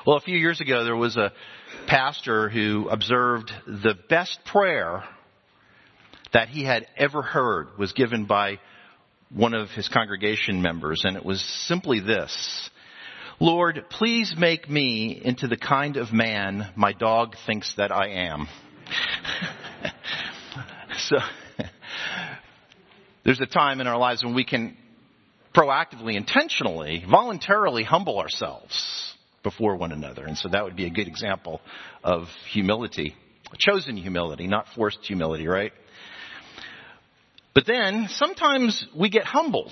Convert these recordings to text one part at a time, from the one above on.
Well, a few years ago, there was a pastor who observed the best prayer that he had ever heard was given by one of his congregation members, and it was simply this: Lord, please make me into the kind of man my dog thinks that I am. So, there's a time in our lives when we can proactively, intentionally, voluntarily humble ourselves before one another. And so that would be a good example of humility. Chosen humility, not forced humility, right? But then, sometimes we get humbled.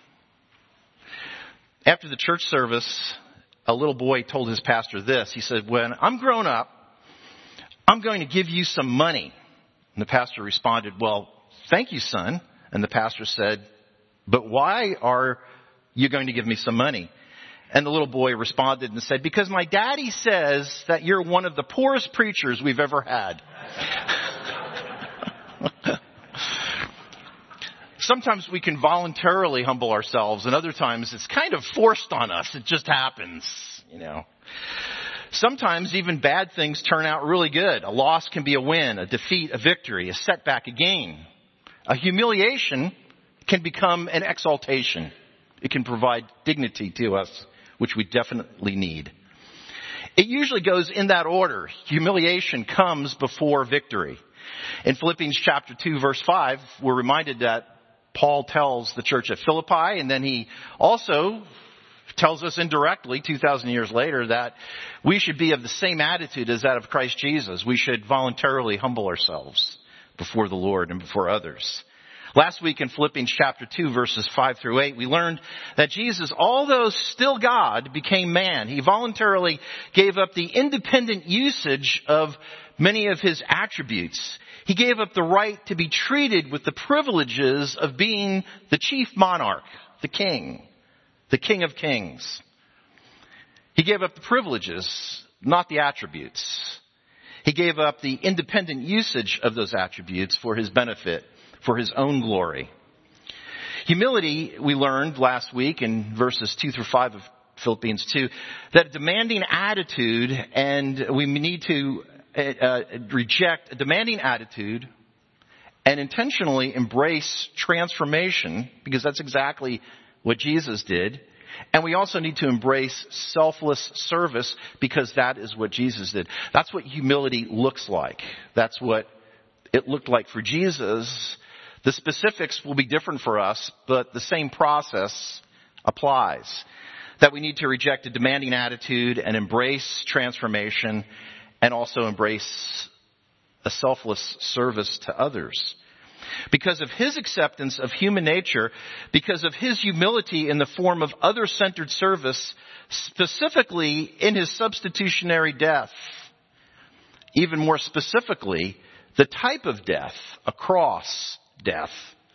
After the church service, a little boy told his pastor this. He said, when I'm grown up, I'm going to give you some money. And the pastor responded, well, thank you, son. And the pastor said, but why are you going to give me some money? And the little boy responded and said, because my daddy says that you're one of the poorest preachers we've ever had. Sometimes we can voluntarily humble ourselves, and other times it's kind of forced on us. It just happens, Sometimes even bad things turn out really good. A loss can be a win, a defeat, a victory, a setback, a gain. A humiliation can become an exaltation. It can provide dignity to us, which we definitely need. It usually goes in that order. Humiliation comes before victory. In Philippians chapter 2, verse 5, we're reminded that Paul tells the church at Philippi, and then he also tells us indirectly 2,000 years later that we should be of the same attitude as that of Christ Jesus. We should voluntarily humble ourselves before the Lord and before others. Last week in Philippians chapter 2, verses 5 through 8, we learned that Jesus, although still God, became man. He voluntarily gave up the independent usage of many of his attributes. He gave up the right to be treated with the privileges of being the chief monarch, the king of kings. He gave up the privileges, not the attributes. He gave up the independent usage of those attributes for his benefit, for his own glory. Humility, we learned last week in verses 2 through 5 of Philippians 2, that a demanding attitude, and we need to reject a demanding attitude and intentionally embrace transformation, because that's exactly what Jesus did. And we also need to embrace selfless service, because that is what Jesus did. That's what humility looks like. That's what it looked like for Jesus. The specifics will be different for us, but the same process applies. That we need to reject a demanding attitude and embrace transformation, and also embrace a selfless service to others. Because of his acceptance of human nature, because of his humility in the form of other-centered service, specifically in his substitutionary death, even more specifically, the type of death, a cross death,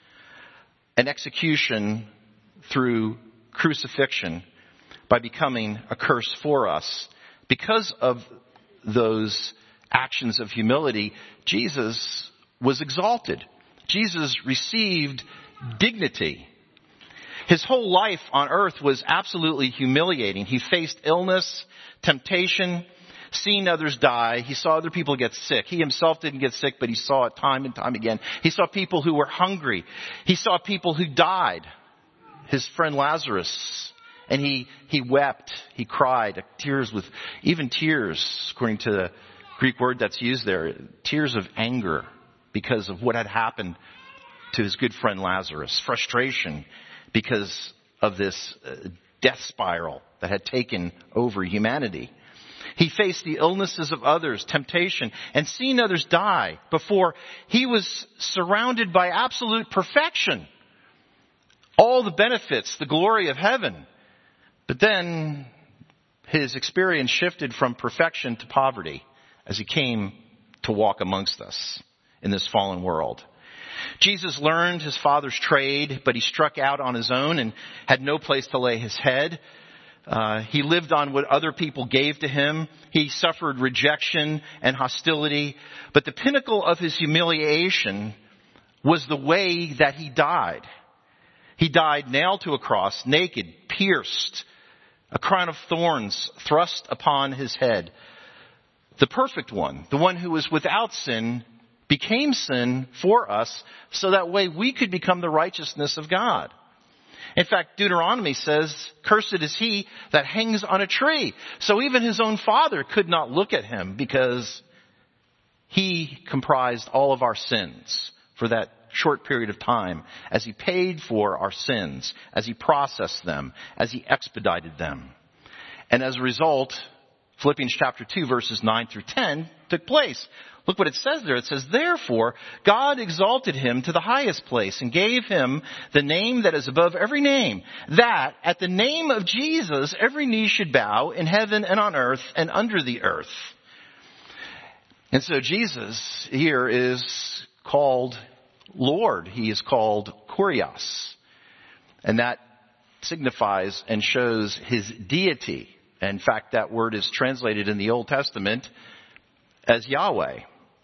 an execution through crucifixion by becoming a curse for us. Because of those actions of humility, Jesus was exalted. Jesus received dignity. His whole life on earth was absolutely humiliating. He faced illness, temptation, seeing others die. He saw other people get sick. He himself didn't get sick, but he saw it time and time again. He saw people who were hungry. He saw people who died. His friend Lazarus. And he wept. He cried. Tears, according to the Greek word that's used there, tears of anger because of what had happened to his good friend Lazarus. Frustration because of this death spiral that had taken over humanity. He faced the illnesses of others, temptation, and seeing others die before he was surrounded by absolute perfection. All the benefits, the glory of heaven. But then his experience shifted from perfection to poverty as he came to walk amongst us in this fallen world. Jesus learned his Father's trade, but he struck out on his own and had no place to lay his head. He lived on what other people gave to him. He suffered rejection and hostility. But the pinnacle of his humiliation was the way that he died. He died nailed to a cross, naked, pierced, a crown of thorns thrust upon his head. The perfect one, the one who was without sin, became sin for us so that way we could become the righteousness of God. In fact, Deuteronomy says, cursed is he that hangs on a tree. So even his own father could not look at him because he comprised all of our sins for that short period of time as he paid for our sins, as he processed them, as he expedited them. And as a result, Philippians chapter 2 verses 9 through 10 took place. Look what it says there. It says, therefore, God exalted him to the highest place and gave him the name that is above every name, that at the name of Jesus every knee should bow in heaven and on earth and under the earth. And so Jesus here is called Lord. He is called Kurios. And that signifies and shows his deity. In fact, that word is translated in the Old Testament as Yahweh.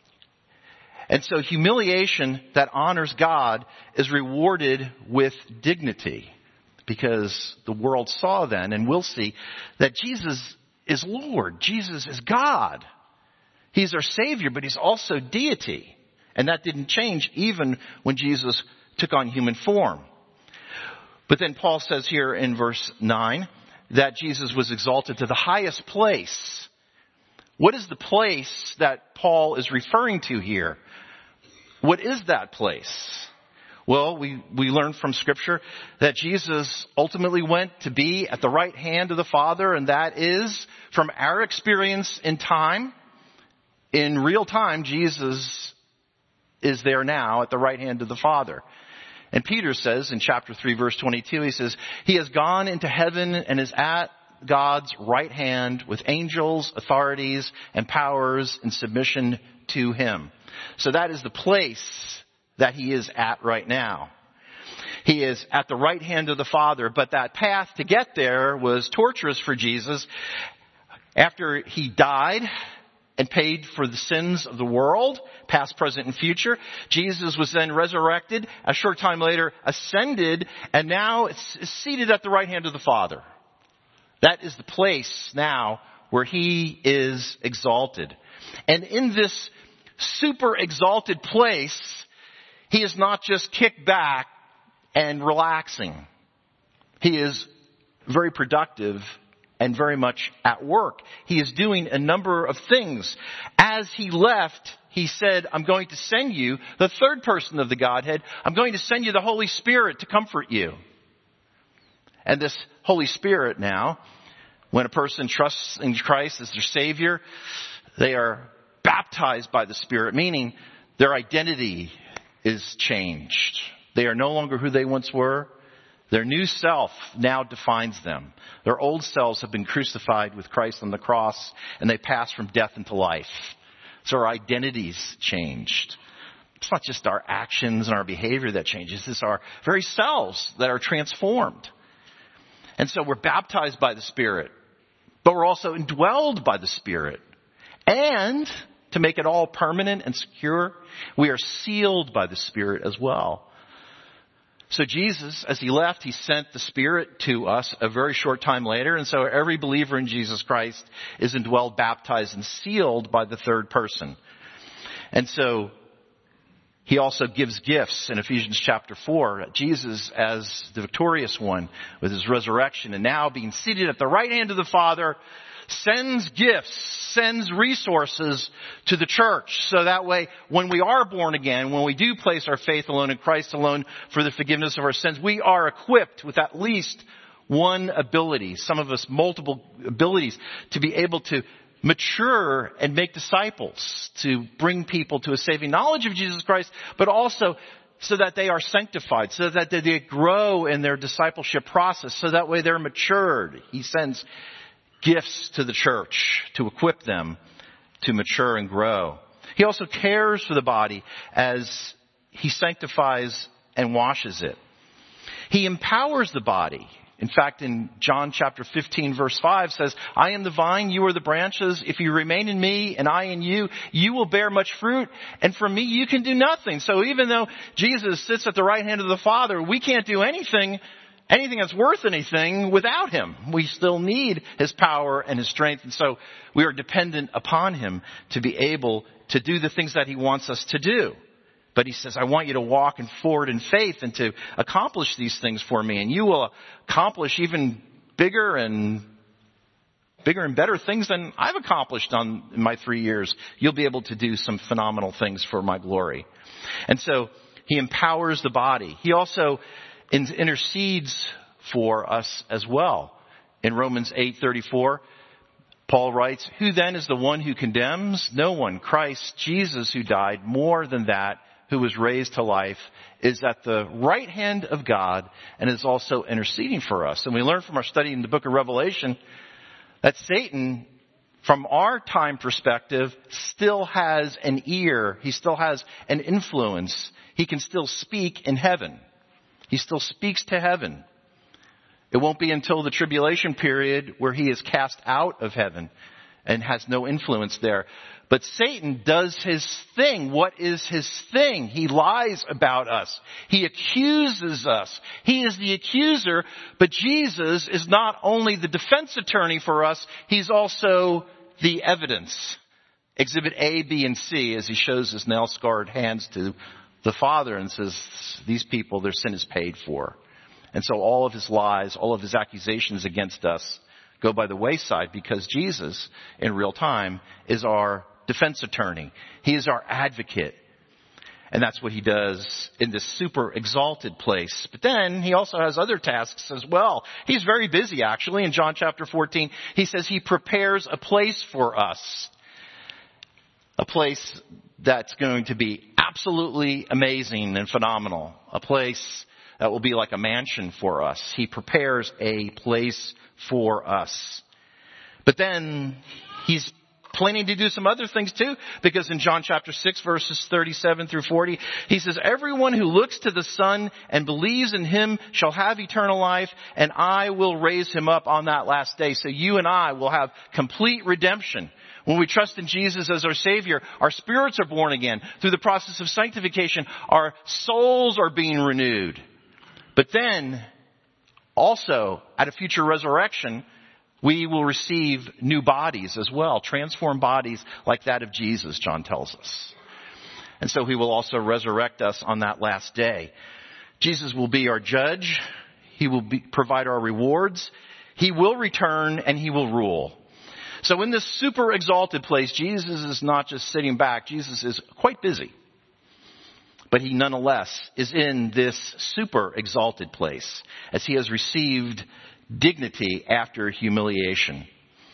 And so humiliation that honors God is rewarded with dignity, because the world saw then and will see that Jesus is Lord. Jesus is God. He's our Savior, but he's also deity. And that didn't change even when Jesus took on human form. But then Paul says here in verse 9 that Jesus was exalted to the highest place. What is the place that Paul is referring to here? What is that place? Well, we learn from Scripture that Jesus ultimately went to be at the right hand of the Father, and that is, from our experience in time, in real time, Jesus is there now at the right hand of the Father. And Peter says in chapter 3 verse 22, he says, he has gone into heaven and is at God's right hand with angels, authorities, and powers in submission to him. So that is the place that he is at right now. He is at the right hand of the Father, but that path to get there was torturous for Jesus. After he died and paid for the sins of the world, past, present, and future, Jesus was then resurrected, a short time later ascended, and now is seated at the right hand of the Father. That is the place now where he is exalted. And in this super exalted place, he is not just kicked back and relaxing. He is very productive and very much at work. He is doing a number of things. As he left, he said, I'm going to send you the third person of the Godhead. I'm going to send you the Holy Spirit to comfort you. And this Holy Spirit now, when a person trusts in Christ as their Savior, they are baptized by the Spirit, meaning their identity is changed. They are no longer who they once were. Their new self now defines them. Their old selves have been crucified with Christ on the cross, and they pass from death into life. So our identity's changed. It's not just our actions and our behavior that changes. It's our very selves that are transformed. And so we're baptized by the Spirit, but we're also indwelled by the Spirit. And to make it all permanent and secure, we are sealed by the Spirit as well. So Jesus, as he left, he sent the Spirit to us a very short time later. And so every believer in Jesus Christ is indwelled, baptized, and sealed by the third person. And so he also gives gifts in Ephesians chapter 4. Jesus as the victorious one with his resurrection and now being seated at the right hand of the Father sends gifts, sends resources to the church. So that way, when we are born again, when we do place our faith alone in Christ alone for the forgiveness of our sins, we are equipped with at least one ability, some of us multiple abilities, to be able to mature and make disciples, to bring people to a saving knowledge of Jesus Christ, but also so that they are sanctified, so that they grow in their discipleship process, so that way they're matured. He sends gifts to the church to equip them to mature and grow. He also cares for the body as he sanctifies and washes it. He empowers the body. In fact, in John chapter 15 verse 5 says, I am the vine, you are the branches. If you remain in me and I in you, you will bear much fruit. And from me you can do nothing. So even though Jesus sits at the right hand of the Father, we can't do anything anything that's worth anything without him. We still need his power and his strength. And so we are dependent upon him to be able to do the things that he wants us to do. But he says, I want you to walk forward in faith and to accomplish these things for me. And you will accomplish even bigger and better things than I've accomplished in my 3 years. You'll be able to do some phenomenal things for my glory. And so he empowers the body. He also intercedes for us as well. In Romans 8:34, Paul writes, who then is the one who condemns? No one. Christ Jesus, who died, more than that, who was raised to life, is at the right hand of God and is also interceding for us. And we learn from our study in the book of Revelation that Satan, from our time perspective, still has an ear. He still has an influence. He can still speak in heaven. He still speaks to heaven. It won't be until the tribulation period where he is cast out of heaven and has no influence there. But Satan does his thing. What is his thing? He lies about us. He accuses us. He is the accuser, but Jesus is not only the defense attorney for us, he's also the evidence. Exhibit A, B, and C, as he shows his nail-scarred hands to the Father and says, these people, their sin is paid for. And so all of his lies, all of his accusations against us go by the wayside because Jesus, in real time, is our defense attorney. He is our advocate. And that's what he does in this super exalted place. But then he also has other tasks as well. He's very busy, actually. In John chapter 14, he says he prepares a place for us. A place that's going to be absolutely amazing and phenomenal. A place that will be like a mansion for us. He prepares a place for us. But then he's planning to do some other things too, because in John chapter 6 verses 37 through 40, he says, everyone who looks to the Son and believes in him shall have eternal life, and I will raise him up on that last day. So you and I will have complete redemption. When we trust in Jesus as our Savior, our spirits are born again. Through the process of sanctification, our souls are being renewed. But then, also, at a future resurrection, we will receive new bodies as well, transformed bodies like that of Jesus, John tells us. And so he will also resurrect us on that last day. Jesus will be our judge. He will provide our rewards. He will return and he will rule. So in this super exalted place, Jesus is not just sitting back. Jesus is quite busy. But he nonetheless is in this super exalted place as he has received dignity after humiliation.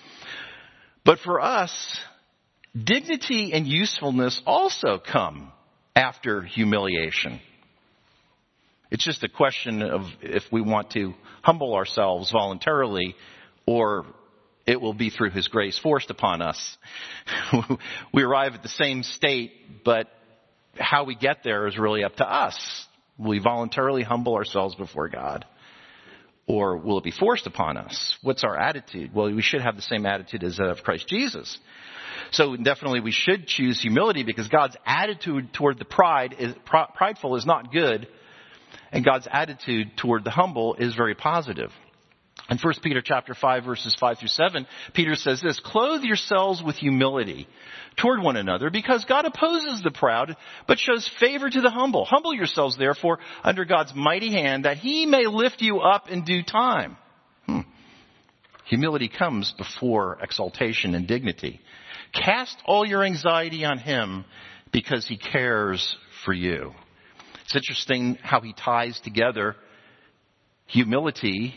But for us, dignity and usefulness also come after humiliation. It's just a question of if we want to humble ourselves voluntarily, or it will be through his grace forced upon us. We arrive at the same state, but how we get there is really up to us. Will we voluntarily humble ourselves before God? Or will it be forced upon us? What's our attitude? Well, we should have the same attitude as that of Christ Jesus. So definitely we should choose humility, because God's attitude toward the prideful is not good. And God's attitude toward the humble is very positive. In 1 Peter chapter 5 verses 5 through 7, Peter says this, clothe yourselves with humility toward one another, because God opposes the proud, but shows favor to the humble. Humble yourselves, therefore, under God's mighty hand, that he may lift you up in due time. Humility comes before exaltation and dignity. Cast all your anxiety on him, because he cares for you. It's interesting how he ties together humility,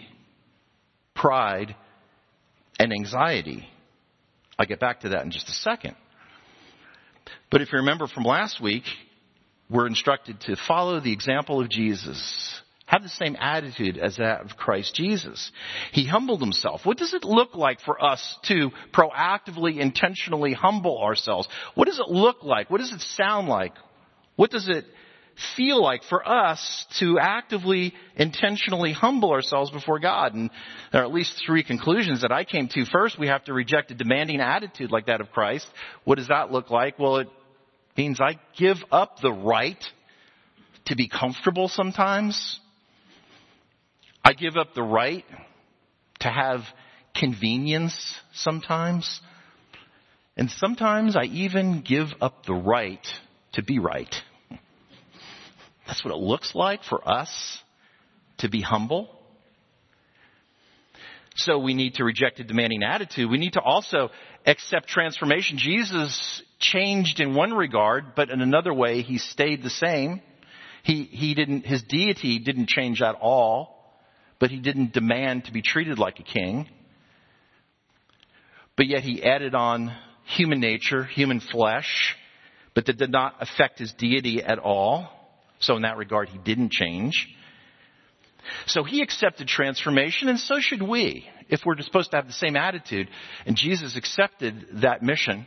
pride, and anxiety. I'll get back to that in just a second. But if you remember from last week, we're instructed to follow the example of Jesus. Have the same attitude as that of Christ Jesus. He humbled himself. What does it look like for us to proactively, intentionally humble ourselves? What does it look like? What does it sound like? What does it feel like for us to actively, intentionally humble ourselves before God? And there are at least three conclusions that I came to. First, we have to reject a demanding attitude like that of Christ. What does that look like? Well, it means I give up the right to be comfortable sometimes. I give up the right to have convenience sometimes. And sometimes I even give up the right to be right. That's what it looks like for us to be humble. So we need to reject a demanding attitude. We need to also accept transformation. Jesus changed in one regard, but in another way, he stayed the same. His deity didn't change at all, but he didn't demand to be treated like a king. But yet he added on human nature, human flesh, but that did not affect his deity at all. So in that regard, he didn't change. So he accepted transformation, and so should we. If we're supposed to have the same attitude, and Jesus accepted that mission,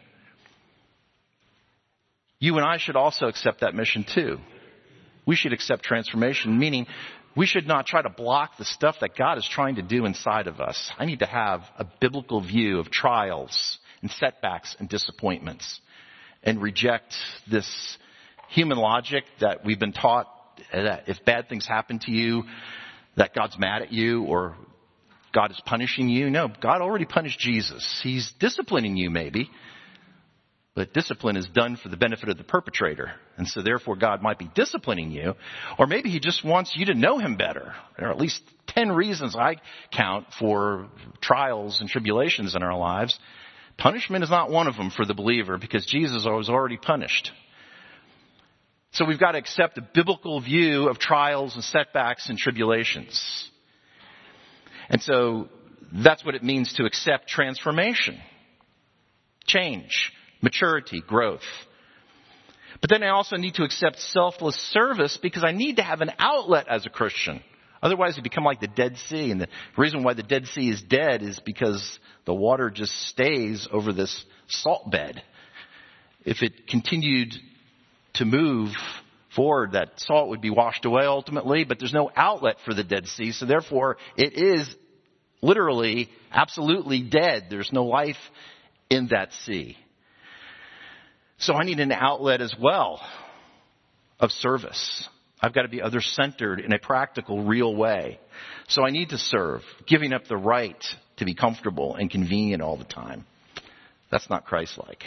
you and I should also accept that mission too. We should accept transformation, meaning we should not try to block the stuff that God is trying to do inside of us. I need to have a biblical view of trials and setbacks and disappointments, and reject this human logic that we've been taught that if bad things happen to you, that God's mad at you or God is punishing you. No, God already punished Jesus. He's disciplining you maybe, but discipline is done for the benefit of the perpetrator. And so therefore God might be disciplining you, or maybe he just wants you to know him better. There are at least 10 reasons I count for trials and tribulations in our lives. Punishment is not one of them for the believer, because Jesus was already punished. So we've got to accept a biblical view of trials and setbacks and tribulations. And so that's what it means to accept transformation, change, maturity, growth. But then I also need to accept selfless service, because I need to have an outlet as a Christian. Otherwise, you become like the Dead Sea. And the reason why the Dead Sea is dead is because the water just stays over this salt bed. If it continued to move forward, that salt would be washed away ultimately, but there's no outlet for the Dead Sea. So therefore, it is literally, absolutely dead. There's no life in that sea. So I need an outlet as well of service. I've got to be other-centered in a practical, real way. So I need to serve, giving up the right to be comfortable and convenient all the time. That's not Christ-like.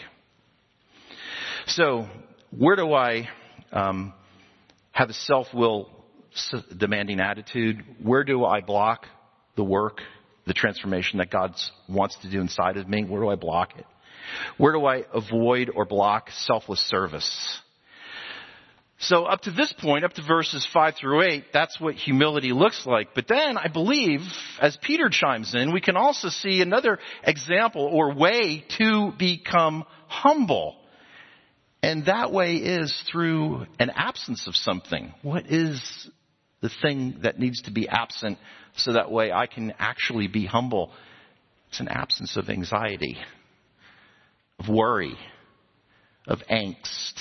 So where do I have a self-will demanding attitude? Where do I block the work, the transformation that God wants to do inside of me? Where do I block it? Where do I avoid or block selfless service? So up to this point, up to verses 5 through 8, that's what humility looks like. But then I believe, as Peter chimes in, we can also see another example or way to become humble. And that way is through an absence of something. What is the thing that needs to be absent so that way I can actually be humble? It's an absence of anxiety, of worry, of angst.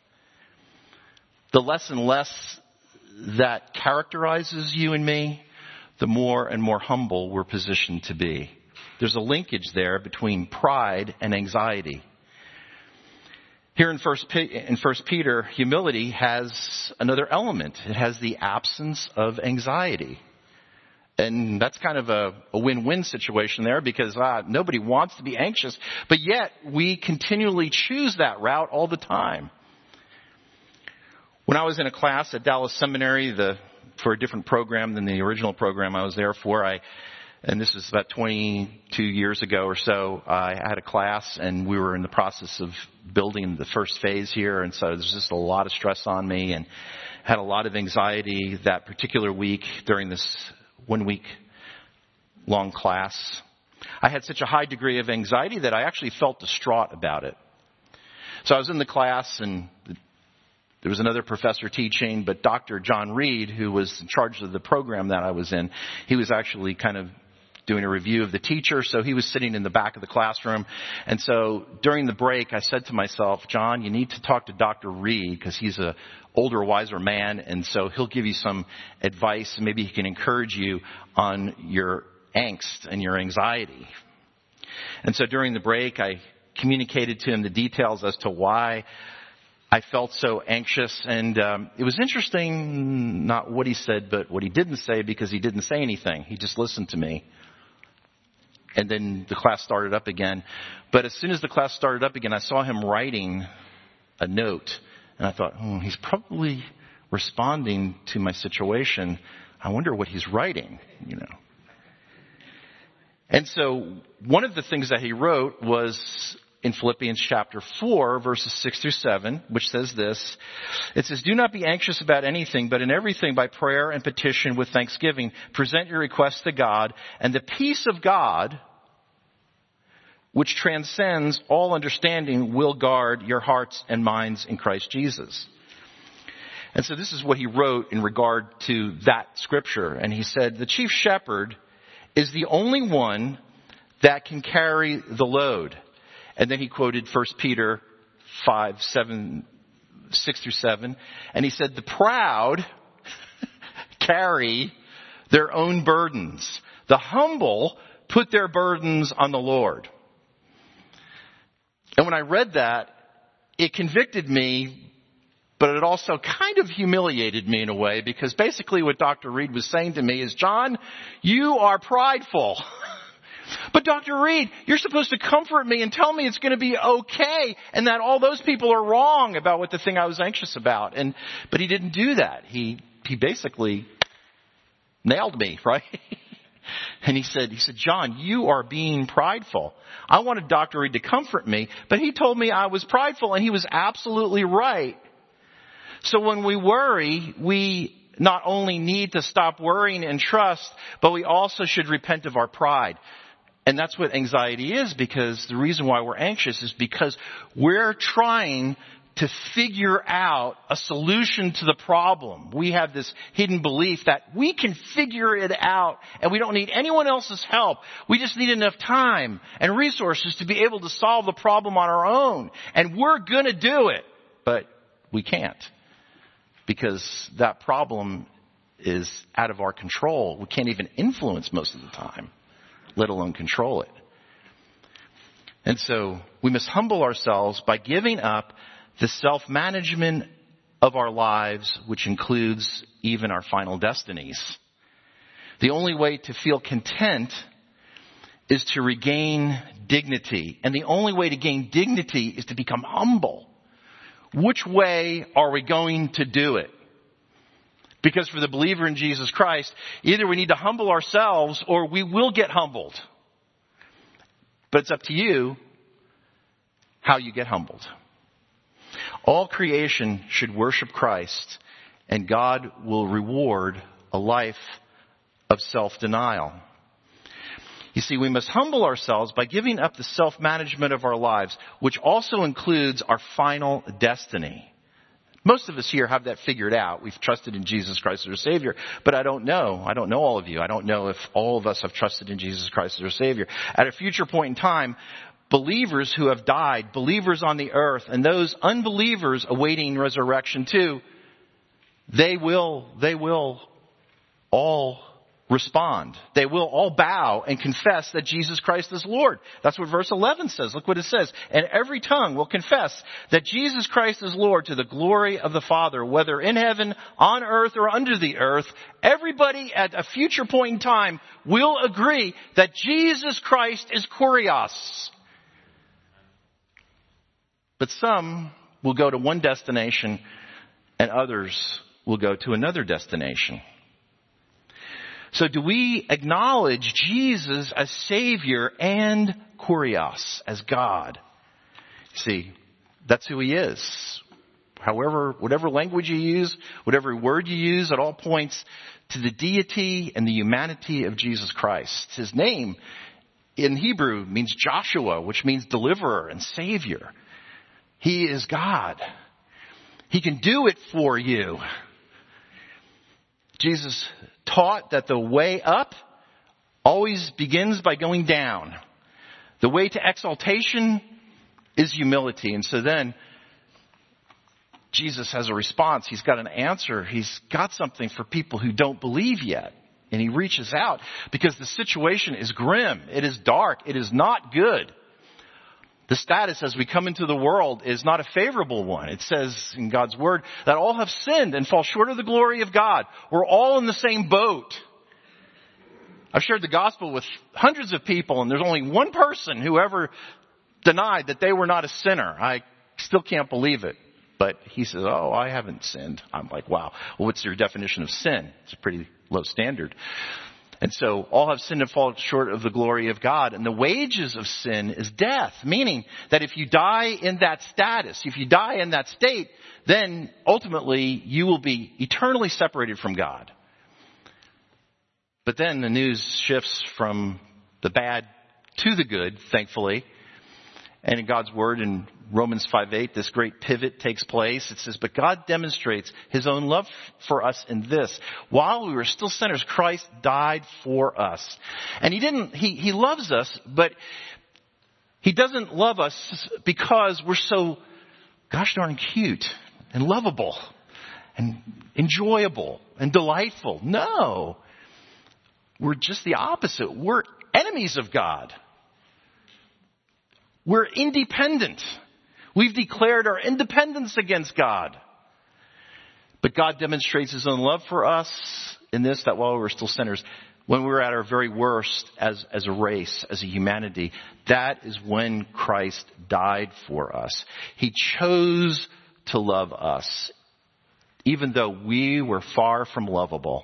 The less and less that characterizes you and me, the more and more humble we're positioned to be. There's a linkage there between pride and anxiety. Here in 1 Peter, humility has another element. It has the absence of anxiety. And that's kind of a win-win situation there, because nobody wants to be anxious, but yet we continually choose that route all the time. When I was in a class at Dallas Seminary for a different program than the original program I was there for, and this was about 22 years ago or so, I had a class and we were in the process of building the first phase here, and so there's just a lot of stress on me and had a lot of anxiety that particular week during this 1 week long class. I had such a high degree of anxiety that I actually felt distraught about it. So I was in the class and there was another professor teaching, but Dr. John Reed, who was in charge of the program that I was in, he was actually kind of doing a review of the teacher, so he was sitting in the back of the classroom. And so during the break, I said to myself, John, you need to talk to Dr. Reed, because he's an older, wiser man, and so he'll give you some advice, and maybe he can encourage you on your angst and your anxiety. And so during the break, I communicated to him the details as to why I felt so anxious, and it was interesting, not what he said, but what he didn't say, because he didn't say anything. He just listened to me. And then the class started up again. But as soon as the class started up again, I saw him writing a note. And I thought, he's probably responding to my situation. I wonder what he's writing, And so one of the things that he wrote was in Philippians chapter 4, verses 6 through 7, which says this. It says, "Do not be anxious about anything, but in everything by prayer and petition with thanksgiving, present your requests to God, and the peace of God, which transcends all understanding, will guard your hearts and minds in Christ Jesus." And so this is what he wrote in regard to that scripture. And he said, "The chief shepherd is the only one that can carry the load." And then he quoted 1 Peter 5, 6 through 7. And he said, "The proud carry their own burdens. The humble put their burdens on the Lord." And when I read that, it convicted me, but it also kind of humiliated me in a way, because basically what Dr. Reed was saying to me is, "John, you are prideful." "But Dr. Reed, you're supposed to comfort me and tell me it's going to be okay, and that all those people are wrong about what the thing I was anxious about." But he didn't do that. He basically nailed me, right? And he said, "John, you are being prideful." I wanted Dr. Reed to comfort me, but he told me I was prideful, and he was absolutely right. So when we worry, we not only need to stop worrying and trust, but we also should repent of our pride. And that's what anxiety is, because the reason why we're anxious is because we're trying to figure out a solution to the problem. We have this hidden belief that we can figure it out and we don't need anyone else's help. We just need enough time and resources to be able to solve the problem on our own. And we're going to do it, but we can't, because that problem is out of our control. We can't even influence most of the time, let alone control it. And so we must humble ourselves by giving up the self-management of our lives, which includes even our final destinies. The only way to feel content is to regain dignity. And the only way to gain dignity is to become humble. Which way are we going to do it? Because for the believer in Jesus Christ, either we need to humble ourselves or we will get humbled. But it's up to you how you get humbled. All creation should worship Christ, and God will reward a life of self-denial. You see, we must humble ourselves by giving up the self-management of our lives, which also includes our final destiny. Most of us here have that figured out. We've trusted in Jesus Christ as our Savior. But I don't know. I don't know all of you. I don't know if all of us have trusted in Jesus Christ as our Savior. At a future point in time, believers who have died, believers on the earth, and those unbelievers awaiting resurrection too, they will all respond. They will all bow and confess that Jesus Christ is Lord. That's what verse 11 says. Look what it says. "And every tongue will confess that Jesus Christ is Lord, to the glory of the Father, whether in heaven, on earth, or under the earth." Everybody at a future point in time will agree that Jesus Christ is Kurios. But some will go to one destination and others will go to another destination. So do we acknowledge Jesus as Savior and Kurios as God? See, that's who He is. However, whatever language you use, whatever word you use, it all points to the deity and the humanity of Jesus Christ. His name in Hebrew means Joshua, which means deliverer and Savior. He is God. He can do it for you. Jesus taught that the way up always begins by going down. The way to exaltation is humility. And so then Jesus has a response. He's got an answer. He's got something for people who don't believe yet. And He reaches out because the situation is grim. It is dark. It is not good. The status as we come into the world is not a favorable one. It says in God's word that all have sinned and fall short of the glory of God. We're all in the same boat. I've shared the gospel with hundreds of people, and there's only one person who ever denied that they were not a sinner. I still can't believe it. But he says, oh, I haven't sinned. I'm like, wow. Well, what's your definition of sin? It's a pretty low standard. And so all have sinned and fall short of the glory of God. And the wages of sin is death, meaning that if you die in that status, if you die in that state, then ultimately you will be eternally separated from God. But then the news shifts from the bad to the good, thankfully. And in God's word in Romans 5:8, this great pivot takes place. It says, but God demonstrates his own love for us in this. While we were still sinners, Christ died for us. And he loves us, but he doesn't love us because we're so gosh darn cute and lovable and enjoyable and delightful. No. We're just the opposite. We're enemies of God. We're independent. We've declared our independence against God. But God demonstrates his own love for us in this, that while we were still sinners, when we were at our very worst as a race, as a humanity, that is when Christ died for us. He chose to love us, even though we were far from lovable.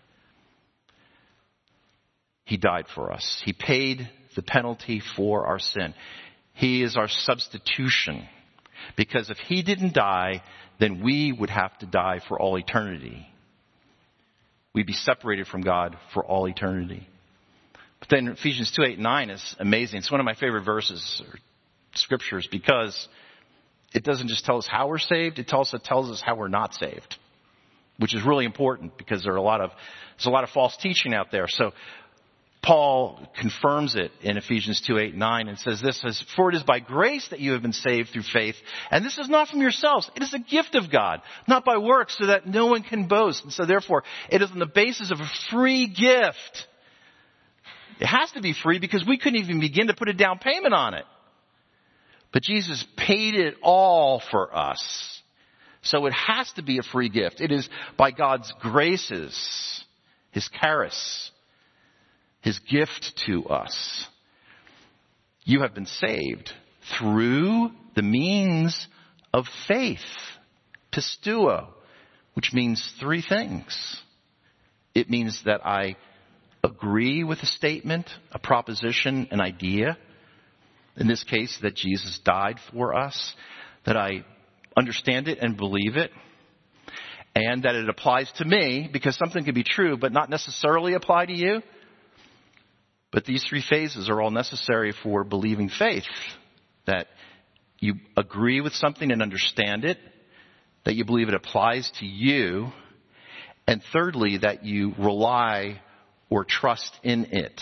He died for us. He paid the penalty for our sin. He is our substitution. Because if he didn't die, then we would have to die for all eternity. We'd be separated from God for all eternity. But then Ephesians 2:8-9 is amazing. It's one of my favorite verses or scriptures because it doesn't just tell us how we're saved, it also tells us how we're not saved. Which is really important because there's a lot of false teaching out there. So Paul confirms it in Ephesians 2:8-9 and says this, for it is by grace that you have been saved through faith. And this is not from yourselves. It is a gift of God, not by works, so that no one can boast. And so therefore, it is on the basis of a free gift. It has to be free because we couldn't even begin to put a down payment on it. But Jesus paid it all for us. So it has to be a free gift. It is by God's graces, his charis, his gift to us. You have been saved through the means of faith. Pisteuo, which means three things. It means that I agree with a statement, a proposition, an idea. In this case, that Jesus died for us. That I understand it and believe it. And that it applies to me, because something can be true but not necessarily apply to you. But these three phases are all necessary for believing faith. That you agree with something and understand it. That you believe it applies to you. And thirdly, that you rely or trust in it.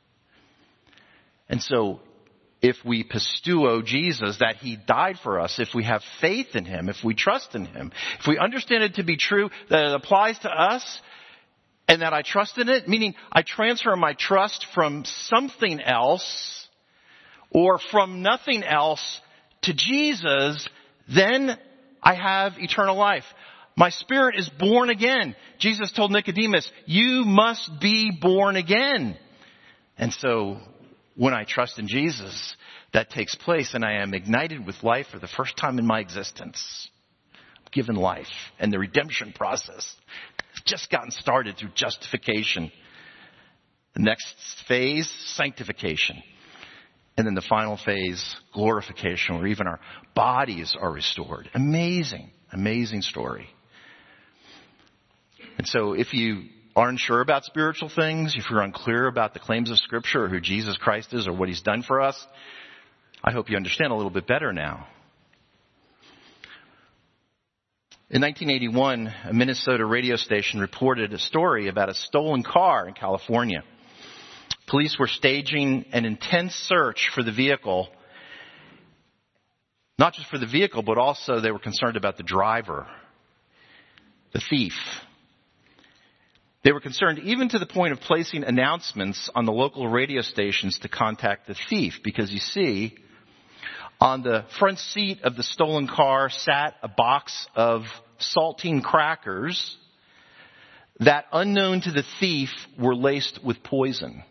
And so, if we pisteuo Jesus, that he died for us, if we have faith in him, if we trust in him, if we understand it to be true, that it applies to us, and that I trust in it, meaning I transfer my trust from something else or from nothing else to Jesus, then I have eternal life. My spirit is born again. Jesus told Nicodemus, you must be born again. And so when I trust in Jesus, that takes place and I am ignited with life for the first time in my existence. I'm given life, and the redemption process has just gotten started through justification. The next phase, sanctification. And then the final phase, glorification, where even our bodies are restored. Amazing, amazing story. And so if you are unsure about spiritual things, if you're unclear about the claims of Scripture or who Jesus Christ is or what he's done for us, I hope you understand a little bit better now. In 1981, a Minnesota radio station reported a story about a stolen car in California. Police were staging an intense search for the vehicle. Not just for the vehicle, but also they were concerned about the driver, the thief. They were concerned even to the point of placing announcements on the local radio stations to contact the thief. Because you see, On the front seat of the stolen car sat a box of saltine crackers that, unknown to the thief, were laced with poison.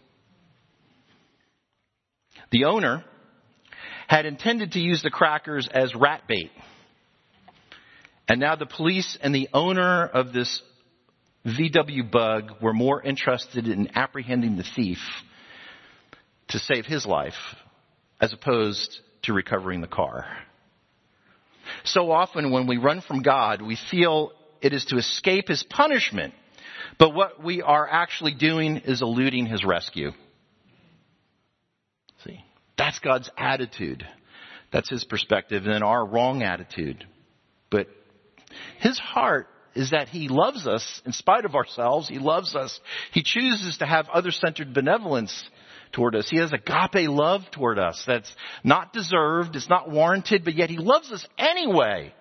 The owner had intended to use the crackers as rat bait. And now the police and the owner of this VW Bug were more interested in apprehending the thief to save his life as opposed to recovering the car. So often when we run from God, we feel it is to escape His punishment. But what we are actually doing is eluding His rescue. See, that's God's attitude. That's His perspective and our wrong attitude. But His heart is that He loves us in spite of ourselves. He loves us. He chooses to have other-centered benevolence toward us. He has agape love toward us that's not deserved, it's not warranted, but yet He loves us anyway.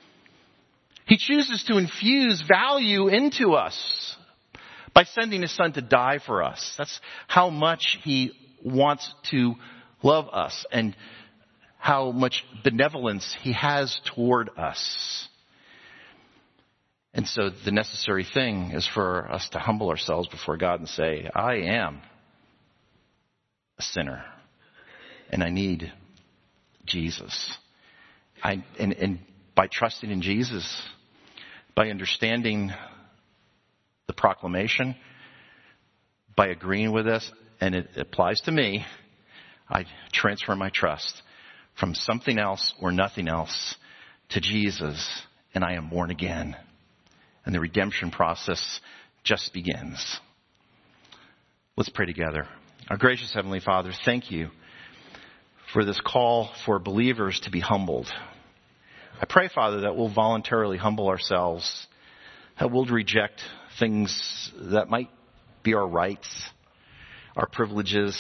He chooses to infuse value into us by sending His Son to die for us. That's how much He wants to love us and how much benevolence He has toward us. And so the necessary thing is for us to humble ourselves before God and say, I am a sinner and I need Jesus. And by trusting in Jesus, by understanding the proclamation, by agreeing with us, and it applies to me, I transfer my trust from something else or nothing else to Jesus, and I am born again. And the redemption process just begins. Let's pray together. Our gracious Heavenly Father, thank You for this call for believers to be humbled. I pray, Father, that we'll voluntarily humble ourselves, that we'll reject things that might be our rights, our privileges.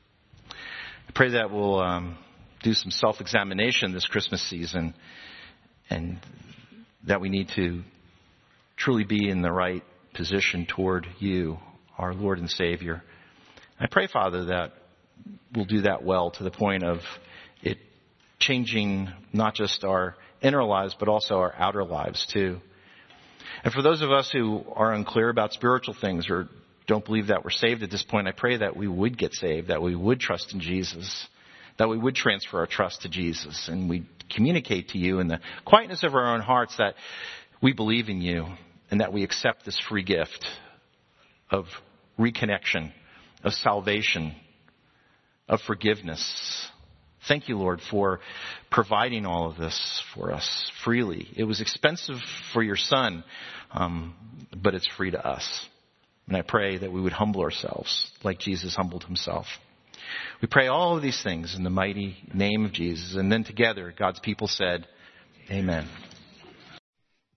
I pray that we'll do some self-examination this Christmas season, and that we need to truly be in the right position toward You, our Lord and Savior. I pray, Father, that we'll do that well to the point of it changing not just our inner lives, but also our outer lives too. And for those of us who are unclear about spiritual things or don't believe that we're saved at this point, I pray that we would get saved, that we would trust in Jesus, that we would transfer our trust to Jesus, and we communicate to You in the quietness of our own hearts that we believe in You and that we accept this free gift of reconnection, of salvation, of forgiveness. Thank You, Lord, for providing all of this for us freely. It was expensive for Your Son, but it's free to us. And I pray that we would humble ourselves like Jesus humbled Himself. We pray all of these things in the mighty name of Jesus. And then together, God's people said, Amen.